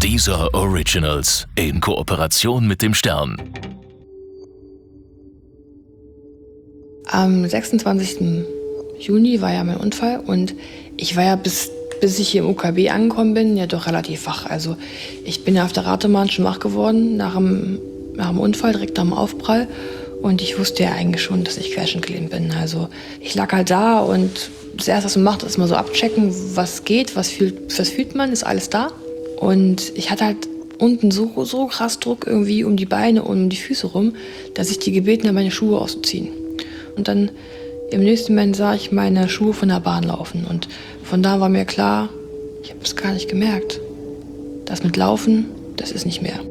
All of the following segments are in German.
Deezer Originals in Kooperation mit dem Stern. Am 26. Juni war ja mein Unfall und ich war ja bis ich hier im UKB angekommen bin, ja doch relativ wach. Also ich bin ja auf der Radebahn schon wach geworden nach dem Unfall, direkt nach dem Aufprall. Und ich wusste ja eigentlich schon, dass ich querschnittgelähmt bin. Also ich lag halt da und das Erste, was man macht, ist mal so abchecken, was geht, was fühlt man, ist alles da. Und ich hatte halt unten so krass Druck irgendwie um die Beine und um die Füße rum, dass ich die gebeten habe, meine Schuhe auszuziehen. Und dann im nächsten Moment sah ich meine Schuhe von der Bahn laufen. Und von da war mir klar, ich habe es gar nicht gemerkt. Das mit Laufen, das ist nicht mehr.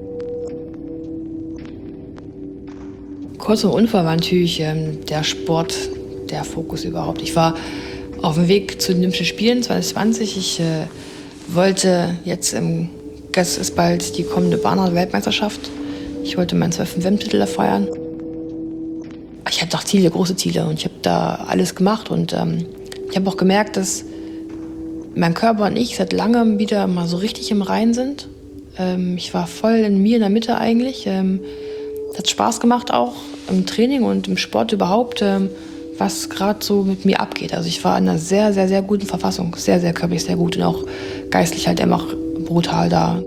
Kurz vor dem Unfall war natürlich der Sport der Fokus überhaupt. Ich war auf dem Weg zu den Olympischen Spielen 2020. Ich wollte jetzt, das ist bald die kommende Bahnrad-Weltmeisterschaft. Ich wollte meinen 12. WM-Titel feiern. Ich hatte auch Ziele, große Ziele, und ich habe da alles gemacht. Und ich habe auch gemerkt, dass mein Körper und ich seit langem wieder mal so richtig im Reinen sind. Ich war voll in mir, in der Mitte eigentlich. Es hat Spaß gemacht auch im Training und im Sport überhaupt, was gerade so mit mir abgeht. Also ich war in einer sehr, sehr, sehr guten Verfassung. Sehr, sehr körperlich, sehr gut und auch geistlich halt einfach brutal da.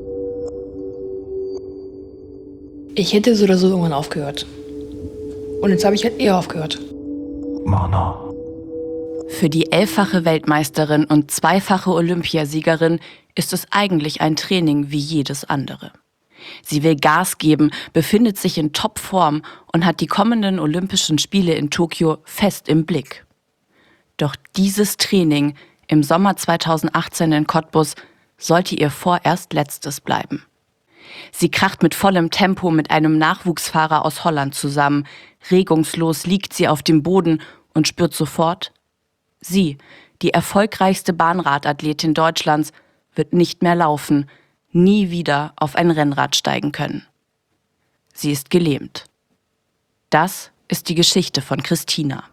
Ich hätte so oder so irgendwann aufgehört. Und jetzt habe ich halt eher aufgehört. Mana. Für die 11-fache Weltmeisterin und 2-fache Olympiasiegerin ist es eigentlich ein Training wie jedes andere. Sie will Gas geben, befindet sich in Topform und hat die kommenden Olympischen Spiele in Tokio fest im Blick. Doch dieses Training im Sommer 2018 in Cottbus sollte ihr vorerst letztes bleiben. Sie kracht mit vollem Tempo mit einem Nachwuchsfahrer aus Holland zusammen. Regungslos liegt sie auf dem Boden und spürt sofort: Sie, die erfolgreichste Bahnradathletin Deutschlands, wird nicht mehr laufen, nie wieder auf ein Rennrad steigen können. Sie ist gelähmt. Das ist die Geschichte von Christina.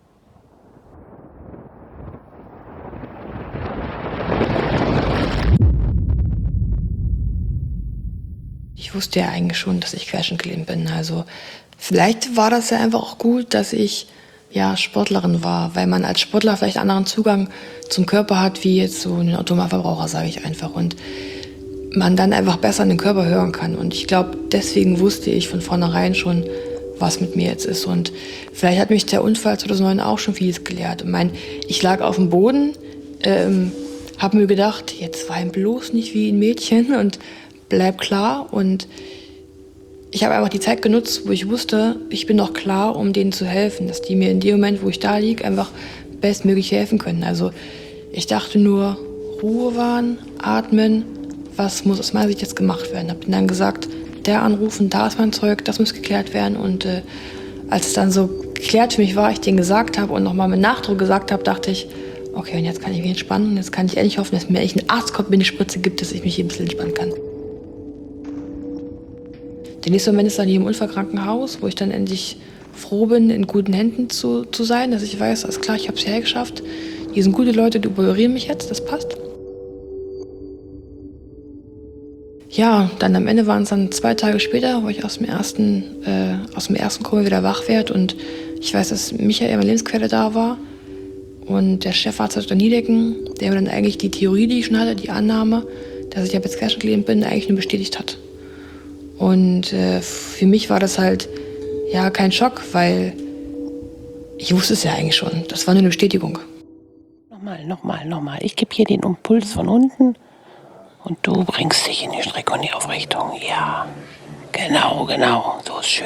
Ich wusste ja eigentlich schon, dass ich querschnittgelähmt bin. Also vielleicht war das ja einfach auch gut, dass ich Sportlerin war, weil man als Sportler vielleicht einen anderen Zugang zum Körper hat, wie jetzt so ein Automalverbraucher, sage ich einfach. Und man dann einfach besser in den Körper hören kann. Und ich glaube, deswegen wusste ich von vornherein schon, was mit mir jetzt ist. Und vielleicht hat mich der Unfall 2009 auch schon vieles gelehrt. Ich lag auf dem Boden, habe mir gedacht, jetzt wein bloß nicht wie ein Mädchen und bleib klar. Und ich habe einfach die Zeit genutzt, wo ich wusste, ich bin noch klar, um denen zu helfen, dass die mir in dem Moment, wo ich da liege, einfach bestmöglich helfen können. Also ich dachte nur, Ruhe wahren, atmen. Was muss aus meiner Sicht jetzt gemacht werden? Hab dann gesagt, der anrufen, da ist mein Zeug, das muss geklärt werden. Und als es dann so geklärt für mich war, ich denen gesagt habe und nochmal mit Nachdruck gesagt habe, dachte ich, okay, und jetzt kann ich mich entspannen. Und jetzt kann ich endlich hoffen, dass mir echt ein Arzt kommt, mir eine Spritze gibt, dass ich mich hier ein bisschen entspannen kann. Der nächste Moment ist dann hier im Unfallkrankenhaus, wo ich dann endlich froh bin, in guten Händen zu sein, dass ich weiß, alles klar, ich habe es hergeschafft. Hier sind gute Leute, die operieren mich jetzt, das passt. Ja, dann am Ende waren es dann 2 Tage später, wo ich aus dem ersten Koma wieder wach werde. Und ich weiß, dass Michael, mein Lebensquelle, da war. Und der Chefarzt Dr. Niedecken, der mir dann eigentlich die Theorie, die ich schon hatte, die Annahme, dass ich jetzt querschnittgelähmt bin, eigentlich nur bestätigt hat. Und für mich war das halt kein Schock, weil ich wusste es ja eigentlich schon. Das war nur eine Bestätigung. Nochmal. Ich gebe hier den Impuls von unten. Und du bringst dich in die Strecke und die Aufrichtung. Ja, genau. So ist schön.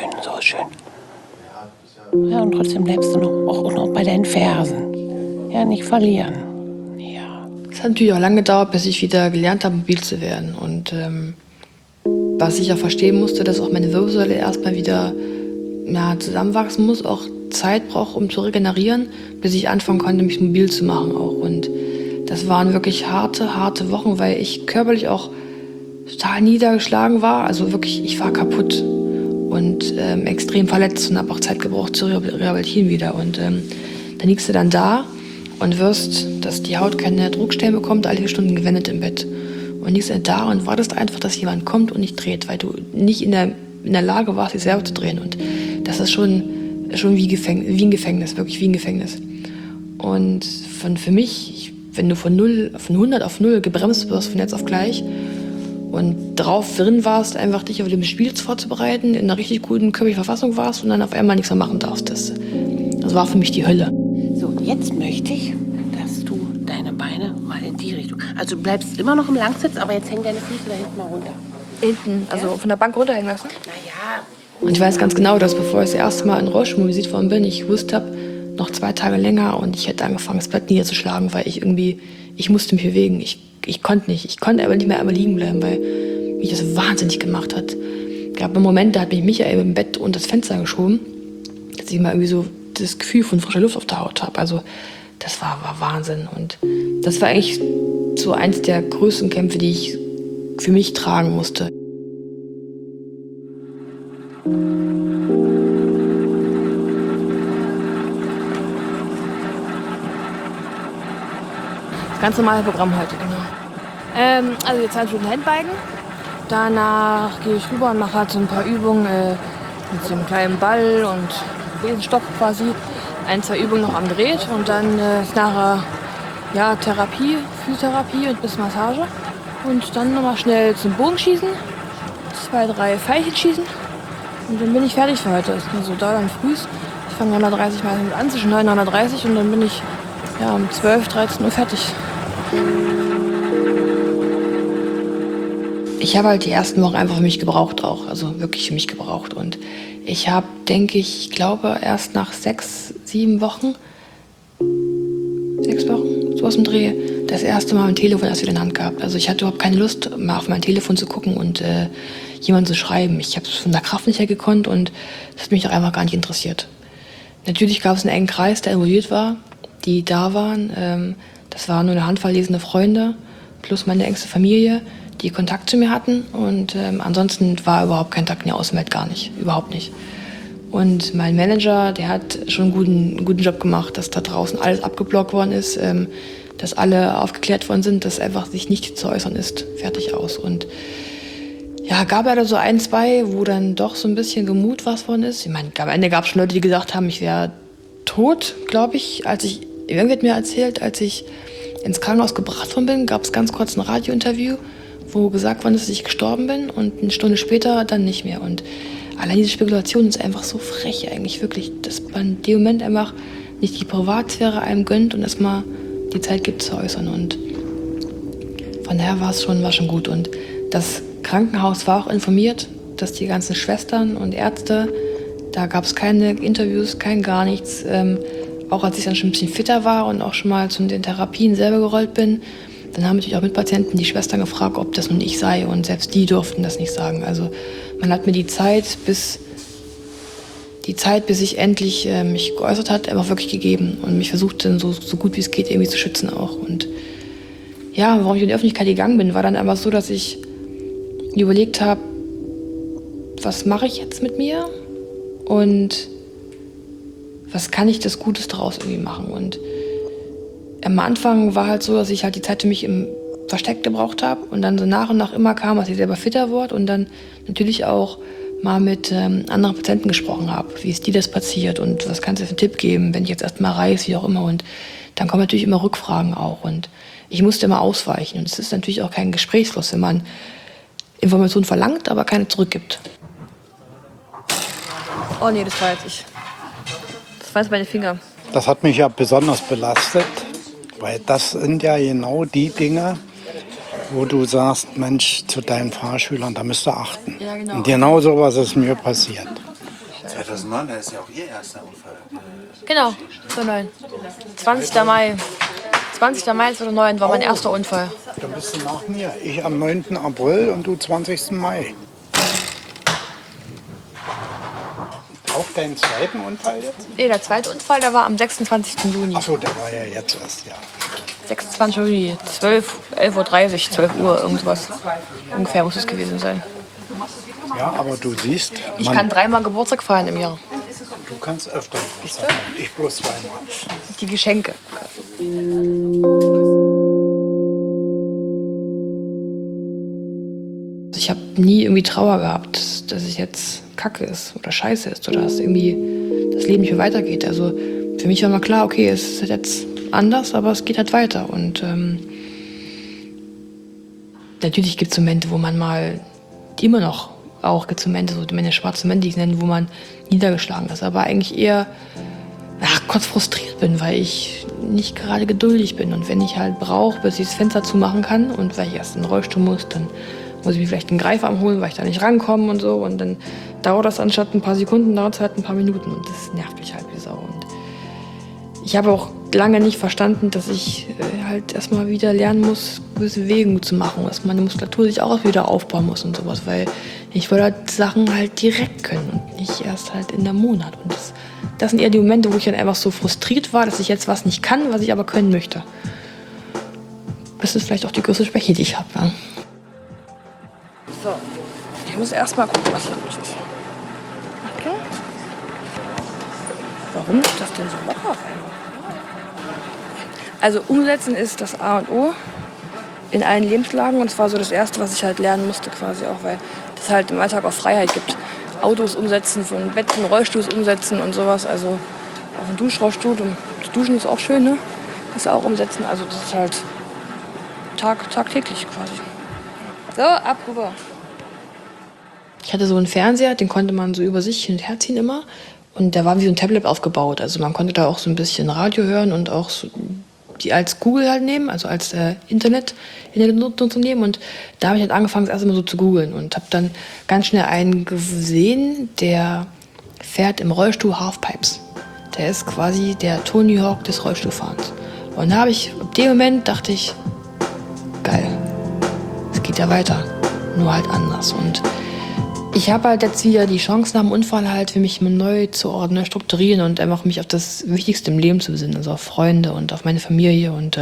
Ja, und trotzdem bleibst du auch noch bei deinen Fersen. Ja, nicht verlieren. Ja. Es hat natürlich auch lange gedauert, bis ich wieder gelernt habe, mobil zu werden. Und was ich auch verstehen musste, dass auch meine Wirbelsäule erstmal wieder zusammenwachsen muss, auch Zeit braucht, um zu regenerieren, bis ich anfangen konnte, mich mobil zu machen auch. Und das waren wirklich harte Wochen, weil ich körperlich auch total niedergeschlagen war. Also wirklich, ich war kaputt und extrem verletzt und habe auch Zeit gebraucht zu rehabilitieren wieder. Und dann liegst du dann da und wirst, dass die Haut keine Druckstellen bekommt, alle 4 Stunden gewendet im Bett. und liegst dann da und wartest einfach, dass jemand kommt und dich dreht, weil du nicht in der Lage warst, dich selber zu drehen. Und das ist schon wie ein Gefängnis, wirklich wie ein Gefängnis. Und für mich, wenn du von 100 auf 0 gebremst wirst, von jetzt auf gleich, und drin warst, einfach dich auf dem Spiel vorzubereiten, in einer richtig guten körperlichen Verfassung warst und dann auf einmal nichts mehr machen darfst. Das war für mich die Hölle. So, jetzt möchte ich, dass du deine Beine mal in die Richtung... Also du bleibst immer noch im Langsitz, aber jetzt hängen deine Füße da hinten mal runter. Hinten, also von der Bank runterhängen lassen? Naja. Und ich weiß ganz genau, dass bevor ich das erste Mal in Rollstuhl mobilisiert worden bin, ich gewusst habe, noch 2 Tage länger und ich hätte angefangen, das Bett niederzuschlagen, weil ich musste mich bewegen. Ich konnte nicht. Ich konnte aber nicht mehr einmal liegen bleiben, weil mich das wahnsinnig gemacht hat. Es gab einen Moment, da hat mich Michael im Bett unter das Fenster geschoben, dass ich mal irgendwie so das Gefühl von frischer Luft auf der Haut habe. Also das war Wahnsinn. Und das war eigentlich so eins der größten Kämpfe, die ich für mich tragen musste. Ganz normales Programm heute, genau. Also jetzt 20 Minuten Handbiken. Danach gehe ich rüber und mache halt so ein paar Übungen mit so einem kleinen Ball und Besenstock quasi. 1, 2 Übungen noch am Gerät und dann ist nachher Therapie, Physiotherapie und ein bisschen Massage. Und dann nochmal schnell zum Bogenschießen, 2, 3 Pfeilchen schießen und dann bin ich fertig für heute. Das ist nur so da dann früh. Ich fange 9:30 Uhr mit an, zwischen 9 und 9:30 Uhr und dann bin ich um 12, 13 Uhr fertig. Ich habe halt die ersten Wochen einfach für mich gebraucht auch, also wirklich für mich gebraucht. Und ich habe, ich glaube, erst nach 6, 7 Wochen, 6 Wochen, so aus dem Dreh, das erste Mal mein Telefon erst wieder in der Hand gehabt. Also ich hatte überhaupt keine Lust, mal auf mein Telefon zu gucken und jemanden zu schreiben. Ich habe es von der Kraft nicht her gekonnt und das hat mich auch einfach gar nicht interessiert. Natürlich gab es einen engen Kreis, der involviert war, die da waren. Das waren nur eine Handvoll lesende Freunde plus meine engste Familie, die Kontakt zu mir hatten. Und ansonsten war überhaupt kein Kontakt in der Außenwelt, gar nicht, überhaupt nicht. Und mein Manager, der hat schon einen guten Job gemacht, dass da draußen alles abgeblockt worden ist, dass alle aufgeklärt worden sind, dass einfach sich nicht zu äußern ist. Fertig aus. Und ja, gab ja da so 1, 2, wo dann doch so ein bisschen gemutmaßt worden ist. Ich meine, am Ende gab es schon Leute, die gesagt haben, ich wäre tot, glaube ich. Irgendwer hat mir erzählt, als ich ins Krankenhaus gebracht worden bin, gab es ganz kurz ein Radiointerview, wo gesagt worden ist, dass ich gestorben bin und eine Stunde später dann nicht mehr. Und allein diese Spekulation ist einfach so frech eigentlich, wirklich, dass man in dem Moment einfach nicht die Privatsphäre einem gönnt und erstmal die Zeit gibt zu äußern. Und von daher war schon gut. Und das Krankenhaus war auch informiert, dass die ganzen Schwestern und Ärzte, da gab es keine Interviews, gar nichts. Auch als ich dann schon ein bisschen fitter war und auch schon mal zu den Therapien selber gerollt bin, dann haben natürlich auch Mitpatienten die Schwestern gefragt, ob das nun ich sei. Und selbst die durften das nicht sagen. Also man hat mir die Zeit, bis ich endlich mich geäußert hat, einfach wirklich gegeben. Und mich versucht dann so gut wie es geht irgendwie zu schützen auch. Und ja, warum ich in die Öffentlichkeit gegangen bin, war dann einfach so, dass ich überlegt habe, was mache ich jetzt mit mir? Und was kann ich das Gutes daraus irgendwie machen? Und am Anfang war halt so, dass ich halt die Zeit für mich im Versteck gebraucht habe und dann so nach und nach immer kam, dass ich selber fitter wurde und dann natürlich auch mal mit anderen Patienten gesprochen habe, wie ist dir das passiert und was kannst du für einen Tipp geben, wenn ich jetzt erst mal reise, wie auch immer. Und dann kommen natürlich immer Rückfragen auch und ich musste immer ausweichen und es ist natürlich auch kein Gesprächsfluss, wenn man Informationen verlangt, aber keine zurückgibt. Oh nee, das war jetzt ich. Das waren jetzt meine Finger. Das hat mich ja besonders belastet, weil das sind ja genau die Dinge, wo du sagst, Mensch, zu deinen Fahrschülern, da müsst ihr achten. Ja, genau. Und genau so was ist mir passiert. 2009, da ist ja auch Ihr erster Unfall. Genau, 2009. 20. Mai. 20. Mai 2009 war mein erster Unfall. Da bist du nach mir. Ich am 9. April und du 20. Mai. Auch deinen zweiten Unfall jetzt? Nee, der zweite Unfall, der war am 26. Juni. Achso, der war ja jetzt erst, ja. 26. Juni, 11:30 Uhr, 12 Uhr, irgendwas. Ungefähr muss es gewesen sein. Ja, aber du siehst, Ich kann 3-mal Geburtstag feiern im Jahr. du kannst öfter. Ich bloß 2-mal. Die Geschenke. Ich habe nie irgendwie Trauer gehabt, dass es jetzt Kacke ist oder Scheiße ist oder dass irgendwie das Leben nicht mehr weitergeht. Also für mich war mal klar, okay, es ist jetzt anders, aber es geht halt weiter. Und natürlich gibt es Momente, wo man mal immer noch auch gibt es Momente, so meine schwarzen Momente, die ich nenne, wo man niedergeschlagen ist, aber eigentlich eher kurz frustriert bin, weil ich nicht gerade geduldig bin. Und wenn ich halt brauche, bis ich das Fenster zumachen kann und weil ich erst in den Rollstuhl muss, dann muss ich mir vielleicht einen Greifarm holen, weil ich da nicht rankomme und so. Und dann dauert das anstatt ein paar Sekunden, dauert es halt ein paar Minuten. Und das nervt mich halt wie Sau. Und ich habe auch lange nicht verstanden, dass ich halt erstmal wieder lernen muss, gewisse Bewegungen zu machen, dass meine Muskulatur sich auch wieder aufbauen muss und sowas. Weil ich wollte halt Sachen halt direkt können und nicht erst halt in einem Monat. Und das sind eher die Momente, wo ich dann einfach so frustriert war, dass ich jetzt was nicht kann, was ich aber können möchte. Das ist vielleicht auch die größte Schwäche, die ich habe. Ja. So, ich muss erst mal gucken, was hier los ist. Okay. Warum ist das denn so locker? Also umsetzen ist das A und O in allen Lebenslagen. Und es war so das Erste, was ich halt lernen musste quasi auch, weil das halt im Alltag auch Freiheit gibt. Autos umsetzen, von Betten, Rollstuhls umsetzen und sowas. Also auf dem Duschrollstuhl, das Duschen ist auch schön, ne? Das auch umsetzen. Also das ist halt tagtäglich quasi. So, ab rüber. Ich hatte so einen Fernseher, den konnte man so über sich hin und her ziehen immer. Und der war wie so ein Tablet aufgebaut. Also man konnte da auch so ein bisschen Radio hören und auch so die als Google halt nehmen, also als Internetnutzung nehmen. Und da habe ich halt angefangen, das erste Mal so zu googeln und habe dann ganz schnell einen gesehen, der fährt im Rollstuhl Halfpipes. Der ist quasi der Tony Hawk des Rollstuhlfahrens. Und da habe ich, ab dem Moment dachte ich, geil, es geht ja weiter, nur halt anders. Und ich habe halt jetzt wieder die Chance nach dem Unfall halt für mich neu zu ordnen, strukturieren und einfach mich auf das Wichtigste im Leben zu besinnen, also auf Freunde und auf meine Familie. Und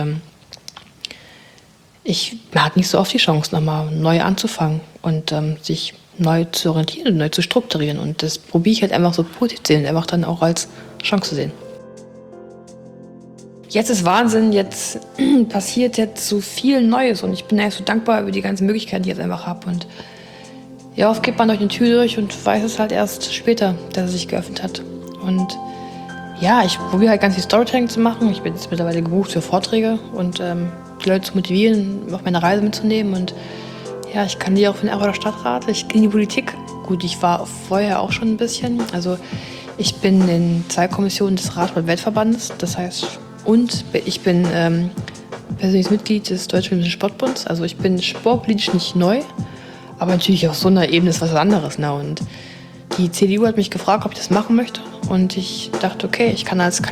man hat nicht so oft die Chance, nochmal neu anzufangen und sich neu zu orientieren und neu zu strukturieren. Und das probiere ich halt einfach so positiv zu sehen, einfach dann auch als Chance zu sehen. Jetzt ist Wahnsinn, jetzt passiert jetzt so viel Neues und ich bin eigentlich so dankbar über die ganzen Möglichkeiten, die ich jetzt einfach habe. Und ja, oft geht man durch eine Tür durch und weiß es halt erst später, dass es sich geöffnet hat. Und ja, ich probiere halt ganz viel Storytelling zu machen. Ich bin jetzt mittlerweile gebucht für Vorträge und die Leute zu motivieren, auf meine Reise mitzunehmen. Und ja, ich kandidiere auch für den Erfurter Stadtrat. Ich gehe in die Politik. Gut, ich war vorher auch schon ein bisschen. Also ich bin in 2 Kommissionen des Radsport-Weltverbandes. Das heißt, und ich bin persönliches Mitglied des Deutschen Olympischen Sportbunds. Also ich bin sportpolitisch nicht neu. Aber natürlich auf so einer Ebene ist was anderes. Ne? Und die CDU hat mich gefragt, ob ich das machen möchte. Und ich dachte, okay, ich kann als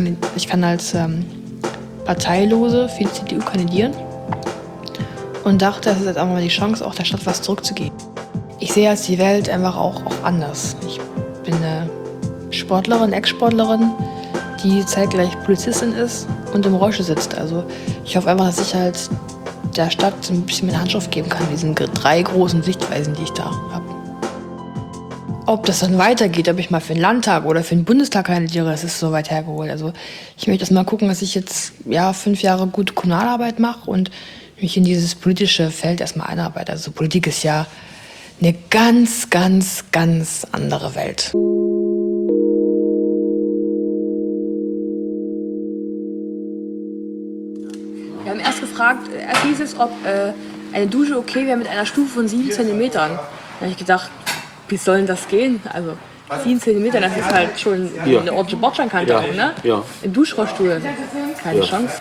Parteilose für die CDU kandidieren. Und dachte, das ist jetzt auch mal die Chance, auch der Stadt was zurückzugeben. Ich sehe jetzt die Welt einfach auch anders. Ich bin eine Sportlerin, Ex-Sportlerin, die zeitgleich Polizistin ist und im Rollstuhl sitzt. Also ich hoffe einfach, dass ich halt der Stadt ein bisschen meine Handschrift geben kann, diesen 3 großen Sichtweisen, die ich da habe. Ob das dann weitergeht, ob ich mal für den Landtag oder für den Bundestag kandidiere, das ist so weit hergeholt. Also ich möchte erst mal gucken, dass ich jetzt 5 Jahre gute Kommunalarbeit mache und mich in dieses politische Feld erstmal einarbeite. Also Politik ist ja eine ganz, ganz, ganz andere Welt. Wir haben erst gefragt, erst hieß es, ob eine Dusche okay wäre mit einer Stufe von 7 cm. Da habe ich gedacht, wie soll denn das gehen? Also 7 cm, das ist halt schon eine ordentliche Bordsteinkante auch, ne? Ja. Im Duschrollstuhl, keine Chance.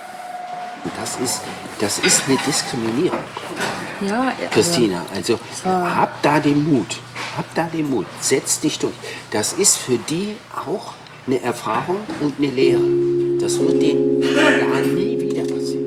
Das ist eine Diskriminierung, Ja, Christina. Also hab da den Mut. Setz dich durch. Das ist für die auch eine Erfahrung und eine Lehre. Das wird denen ja nie wieder passieren.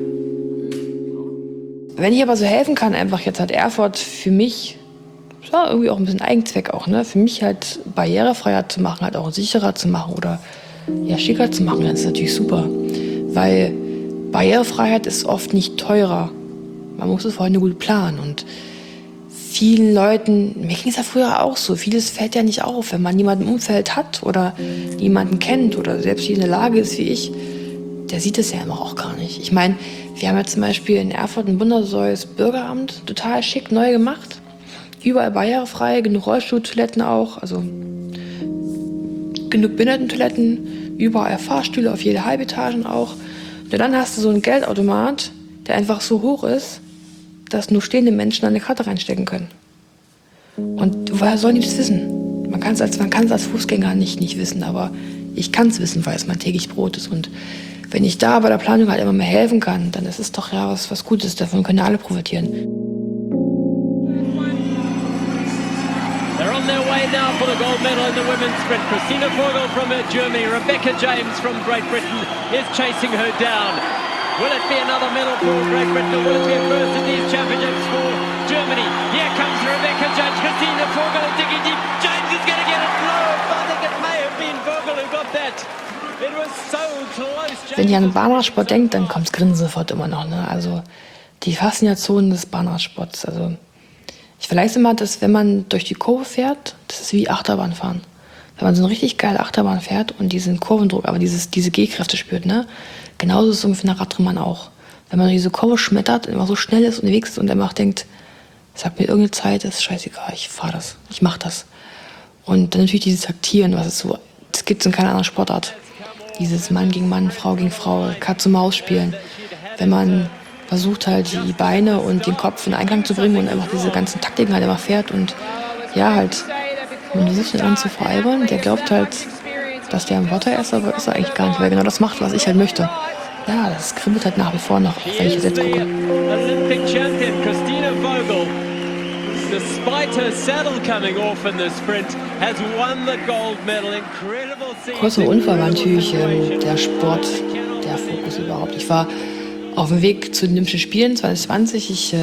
Wenn ich aber so helfen kann, einfach jetzt hat Erfurt für mich, ja, irgendwie auch ein bisschen Eigenzweck auch, ne? Für mich halt barrierefreier zu machen, halt auch sicherer zu machen oder ja, schicker zu machen, das ist natürlich super. Weil Barrierefreiheit ist oft nicht teurer. Man muss es vorher nur gut planen. Und vielen Leuten, mir ging es ja früher auch so, vieles fällt ja nicht auf, wenn man jemanden im Umfeld hat oder jemanden kennt oder selbst in der Lage ist wie ich, der sieht es ja immer auch gar nicht. Ich meine, wir haben ja zum Beispiel in Erfurt ein wundervolles Bürgeramt, total schick, neu gemacht. Überall barrierefrei, genug Rollstuhltoiletten auch, also genug Behindertentoiletten, überall Fahrstühle auf jede Halbetagen auch. Und dann hast du so einen Geldautomat, der einfach so hoch ist, dass nur stehende Menschen eine Karte reinstecken können. Und woher sollen die das wissen? Man kann es als Fußgänger nicht wissen, aber ich kann es wissen, weil es mein täglich Brot ist. Und wenn ich da bei der Planung halt immer mehr helfen kann, dann ist es doch ja was Gutes. Davon können ja alle profitieren. They're on their way now for the gold medal in the women's sprint. Christina Vogel from Germany, Rebecca James from Great Britain is chasing her down. Will it be another medal for Great Britain, or will it be a first in these championships for Germany? Here comes Rebecca James, Christina Vogel is digging deep. James is going to get it low. I think it may have been Vogel who got that. It was so close. Wenn ihr an den Bahnradsport denkt, dann kommt's Grinsen sofort immer noch. Ne? Also die Faszination des Bahnradsports. Also ich vergleiche immer, dass wenn man durch die Kurve fährt, das ist wie Achterbahnfahren. Wenn man so eine richtig geile Achterbahn fährt und diesen Kurvendruck, aber diese G-Kräfte spürt, ne? Genauso ist es ungefähr eine Radrennbahn auch. Wenn man diese Kurve schmettert, immer so schnell ist unterwegs ist und einfach denkt, sag mir irgendeine Zeit, das ist scheißegal, ich fahre das, ich mach das. Und dann natürlich dieses Taktieren, was es so, das gibt es in keiner anderen Sportart. Dieses Mann gegen Mann, Frau gegen Frau, Katz-und-Maus spielen. Wenn man versucht halt die Beine und den Kopf in Einklang zu bringen und einfach diese ganzen Taktiken halt immer fährt und ja halt, man versucht den anderen zu veralbern, der glaubt halt, dass der am Vorteil ist, aber ist er eigentlich gar nicht, weil er genau das macht, was ich halt möchte. Ja, das kribbelt halt nach wie vor noch, wenn ich jetzt gucke. Olympic champion Christina Vogel, despite her saddle coming off in the sprint, has won the gold medal. Incredible scene. Kurzer Unfall war natürlich der Sport, der Fokus überhaupt. Ich war auf dem Weg zu den Olympischen Spielen 2020. Ich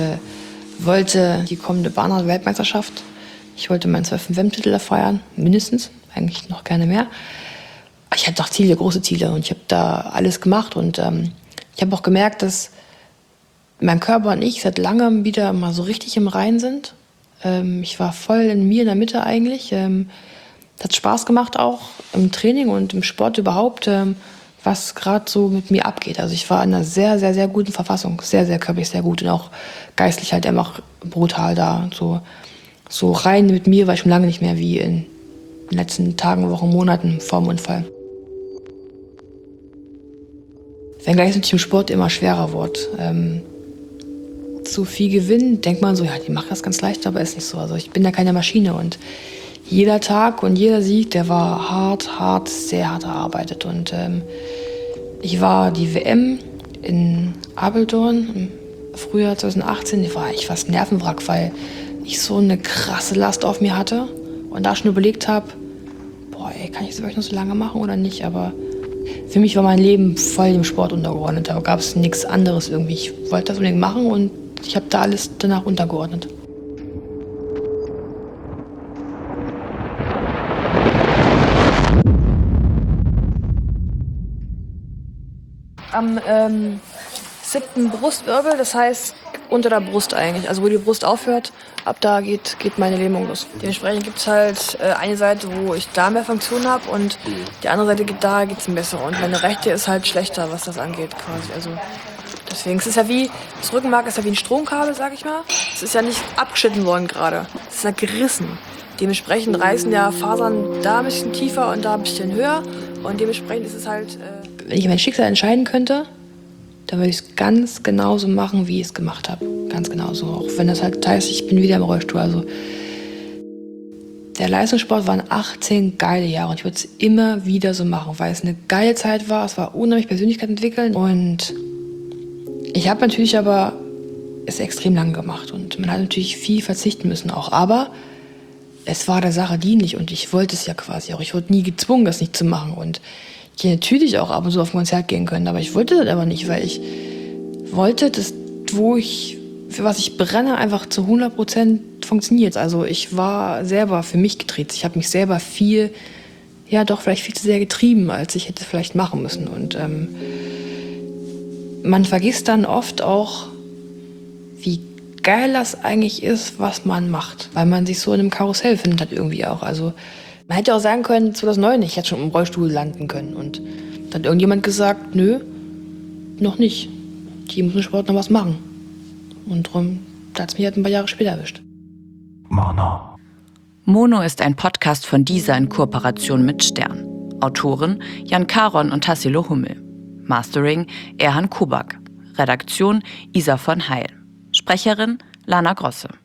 wollte die kommende Bahnrad-Weltmeisterschaft. Ich wollte meinen 12. WM-Titel feiern, mindestens, eigentlich noch gerne mehr. Ich hatte auch Ziele, große Ziele, und ich habe da alles gemacht. Und ich habe auch gemerkt, dass mein Körper und ich seit langem wieder mal so richtig im Reinen sind. Ich war voll in mir, in der Mitte eigentlich. Es hat Spaß gemacht auch im Training und im Sport überhaupt, was gerade so mit mir abgeht. Also ich war in einer sehr, sehr, sehr guten Verfassung. Sehr, sehr körperlich, sehr gut und auch geistlich halt einfach brutal da. So rein mit mir war ich schon lange nicht mehr wie in den letzten Tagen, Wochen, Monaten vor dem Unfall. Wenngleich es natürlich im Sport immer schwerer wird. Zu viel Gewinn, denkt man so, ja, die macht das ganz leicht, aber ist nicht so. Also ich bin ja keine Maschine und jeder Tag und jeder Sieg, der war hart, sehr hart erarbeitet. Und ich war die WM in Apeldoorn im Frühjahr 2018, die war eigentlich fast Nervenwrack, weil ich so eine krasse Last auf mir hatte und da schon überlegt habe, boah, ey, kann ich das wirklich noch so lange machen oder nicht? Aber für mich war mein Leben voll dem Sport untergeordnet. Da gab es nichts anderes irgendwie. Ich wollte das unbedingt machen und ich habe da alles danach untergeordnet. Am 7. Brustwirbel, das heißt unter der Brust eigentlich, also wo die Brust aufhört, ab da geht meine Lähmung los. Dementsprechend gibt es halt eine Seite, wo ich da mehr Funktion habe und die andere Seite da geht's ein besser und meine rechte ist halt schlechter, was das angeht quasi. Also deswegen, es ist ja wie, das Rückenmark ist ja wie ein Stromkabel, sag ich mal. Es ist ja nicht abgeschnitten worden gerade, es ist ja gerissen. Dementsprechend reißen ja Fasern da ein bisschen tiefer und da ein bisschen höher und dementsprechend ist es halt... Wenn ich mein Schicksal entscheiden könnte, dann würde ich es ganz genauso machen, wie ich es gemacht habe. Ganz genauso. Auch wenn das halt heißt, ich bin wieder im Rollstuhl. Also der Leistungssport waren 18 geile Jahre und ich würde es immer wieder so machen, weil es eine geile Zeit war. Es war unheimlich Persönlichkeit entwickeln und ich habe natürlich aber es extrem lang gemacht und man hat natürlich viel verzichten müssen auch. Aber es war der Sache dienlich und ich wollte es ja quasi auch. Ich wurde nie gezwungen, das nicht zu machen und ich hätte natürlich auch ab und zu auf ein Konzert gehen können, aber ich wollte das aber nicht, weil ich wollte, dass für was ich brenne, einfach zu 100% funktioniert. Also ich war selber für mich gedreht. Ich habe mich selber viel zu sehr getrieben, als ich hätte vielleicht machen müssen. Und man vergisst dann oft auch, wie geil das eigentlich ist, was man macht, weil man sich so in einem Karussell findet halt irgendwie auch. Also man hätte auch sagen können, 2009, ich hätte schon im Rollstuhl landen können. Und dann hat irgendjemand gesagt, nö, noch nicht. Die müssen Sport noch was machen. Und darum hat es mich halt ein paar Jahre später erwischt. Mono. Mono ist ein Podcast von dieser in Kooperation mit Stern. Autoren Jan Caron und Tassilo Hummel. Mastering Erhan Kubak. Redaktion Isa von Heil. Sprecherin Lana Grosse.